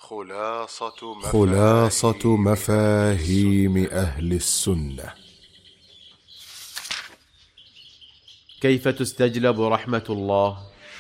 خلاصة مفاهيم أهل السنة. كيف تستجلب رحمة الله؟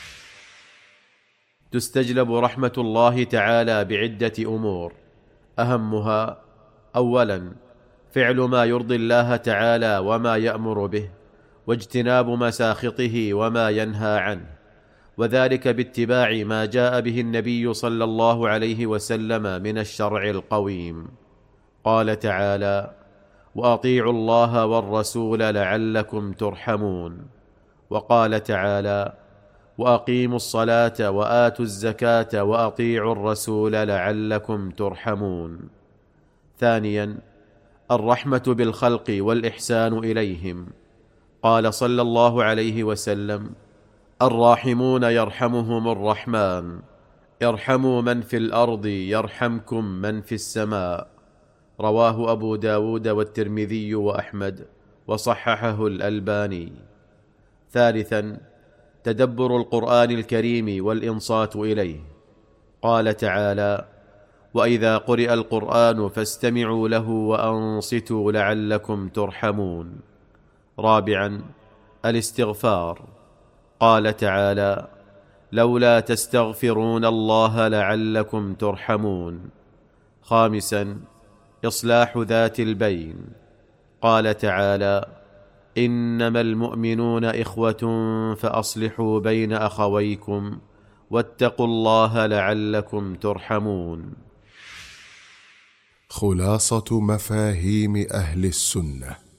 تستجلب رحمة الله تعالى بعدة أمور، أهمها: أولا، فعل ما يرضي الله تعالى وما يأمر به، واجتناب مساخطه وما ينهى عنه، وذلك باتباع ما جاء به النبي صلى الله عليه وسلم من الشرع القويم. قال تعالى: وأطيعوا الله والرسول لعلكم ترحمون. وقال تعالى: وأقيموا الصلاة وآتوا الزكاة وأطيعوا الرسول لعلكم ترحمون. ثانيا، الرحمة بالخلق والإحسان إليهم. قال صلى الله عليه وسلم: الراحمون يرحمهم الرحمن، ارحموا من في الأرض يرحمكم من في السماء. رواه أبو داود والترمذي وأحمد، وصححه الألباني. ثالثا، تدبر القرآن الكريم والإنصات إليه. قال تعالى: وإذا قرئ القرآن فاستمعوا له وأنصتوا لعلكم ترحمون. رابعا، الاستغفار. قال تعالى: لولا تستغفرون الله لعلكم ترحمون. خامسا، إصلاح ذات البين. قال تعالى: إنما المؤمنون إخوة فأصلحوا بين أخويكم واتقوا الله لعلكم ترحمون. خلاصة مفاهيم أهل السنة.